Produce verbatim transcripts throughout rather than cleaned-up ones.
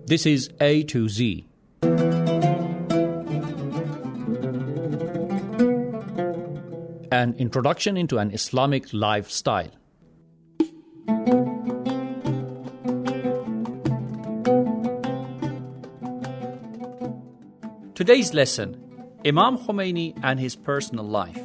This is A to Z. An introduction into an Islamic lifestyle. Today's lesson, Imam Khomeini and his personal life.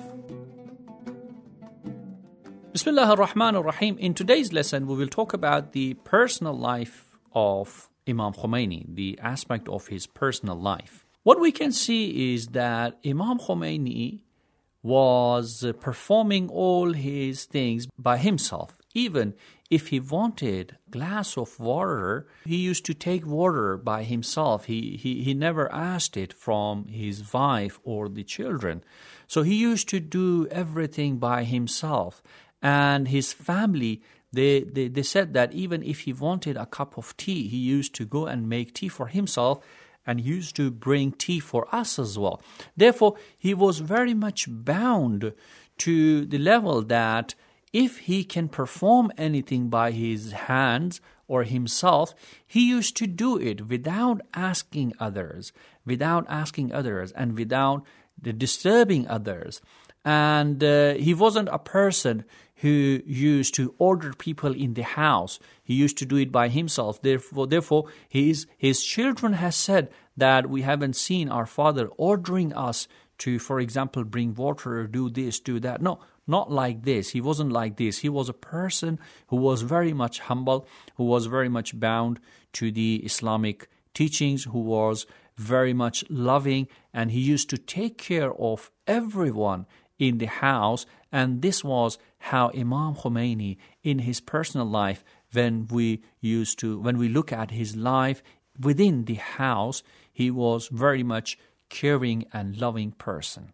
Bismillah ar-Rahman ar-Rahim. In today's lesson, we will talk about the personal life of Imam Khomeini, the aspect of his personal life. What we can see is that Imam Khomeini was performing all his things by himself. Even if he wanted a glass of water, he used to take water by himself. He, he, he never asked it from his wife or the children. So he used to do everything by himself. And his family, they, they, they said that even if he wanted a cup of tea, he used to go and make tea for himself and used to bring tea for us as well. Therefore, he was very much bound to the level that if he can perform anything by his hands or himself, he used to do it without asking others, without asking others, and without disturbing others. And uh, he wasn't a person who used to order people in the house. He used to do it by himself. Therefore, therefore his, his children has said that we haven't seen our father ordering us to, for example, bring water or do this, do that. No, not like this. He wasn't like this. He was a person who was very much humble, who was very much bound to the Islamic teachings, who was very much loving, and he used to take care of everyone in the house. And this was how Imam Khomeini, in his personal life, when we used to, when we look at his life within the house, he was very much caring and loving person.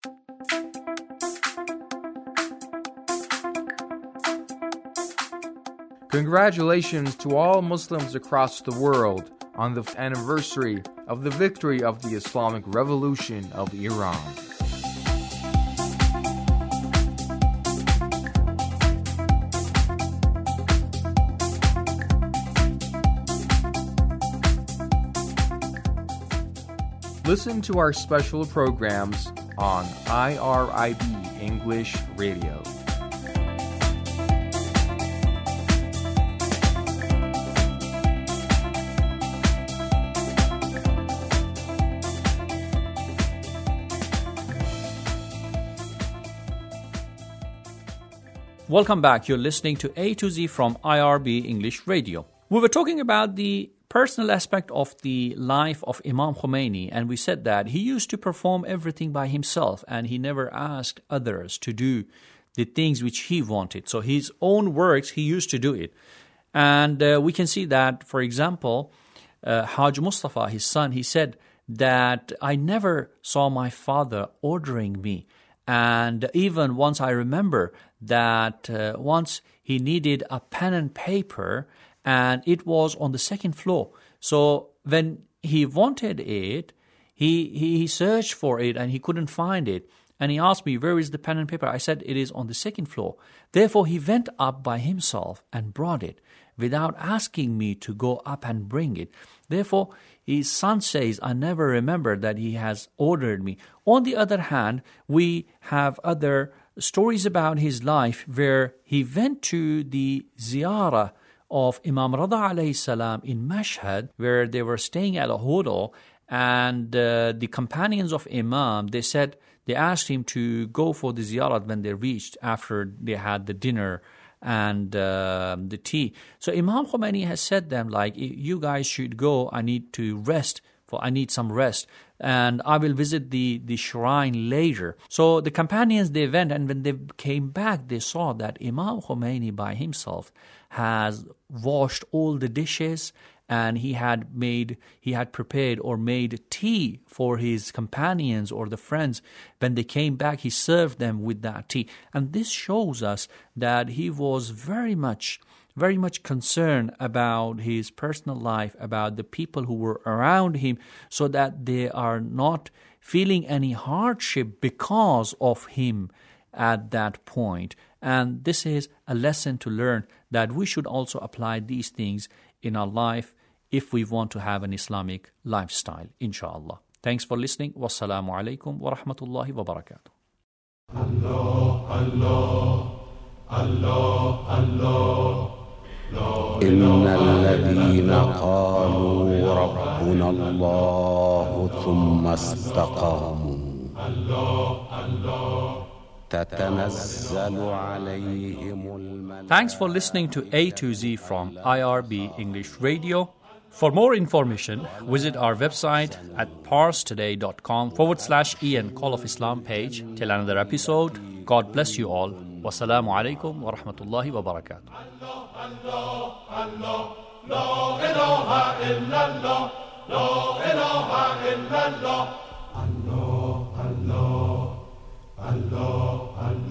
Congratulations to all Muslims across the world on the anniversary of the victory of the Islamic Revolution of Iran. Listen to our special programs on I R I B English Radio. Welcome back. You're listening to A to Z from I R B English Radio. We were talking about the personal aspect of the life of Imam Khomeini, and we said that he used to perform everything by himself and he never asked others to do the things which he wanted. So his own works, he used to do it. And uh, we can see that, for example, uh, Haj Mustafa, his son, he said that I never saw my father ordering me. And even once I remember that uh, once he needed a pen and paper, and it was on the second floor. So when he wanted it, he, he he searched for it and he couldn't find it. And he asked me, where is the pen and paper? I said, it is on the second floor. Therefore, he went up by himself and brought it without asking me to go up and bring it. Therefore, his son says, I never remember that he has ordered me. On the other hand, we have other stories about his life where he went to the ziyarah of Imam Rada alayhi salam in Mashhad, where they were staying at a hotel, and uh, the companions of Imam, they said, they asked him to go for the ziyarat when they reached after they had the dinner and uh, the tea. So Imam Khomeini has said them, like, you guys should go, I need to rest, for I need some rest, and I will visit the, the shrine later. So the companions, they went, and when they came back, they saw that Imam Khomeini by himself has washed all the dishes, and he had made, he had prepared or made tea for his companions or the friends. When they came back, he served them with that tea. And this shows us that he was very much, very much concerned about his personal life, about the people who were around him, so that they are not feeling any hardship because of him at that point. And this is a lesson to learn, that we should also apply these things in our life, if we want to have an Islamic lifestyle, inshallah. Thanks for listening. Wassalamu alaikum wa rahmatullahi wa barakatuh. Allah, Allah, Allah, Allah. إن الذين قالوا ربنا الله ثم استقاموا تتنزل عليهم الملائكة. Thanks for listening to A to Z from I R B English Radio. For more information, visit our website at parstoday.com forward slash Ian Call of Islam page. Till another episode, God bless you all. Wassalamu alaikum wa rahmatullahi wa barakatuh. La ilaha illallah, la ilaha illallah. Allah, Allah, Allah, Allah.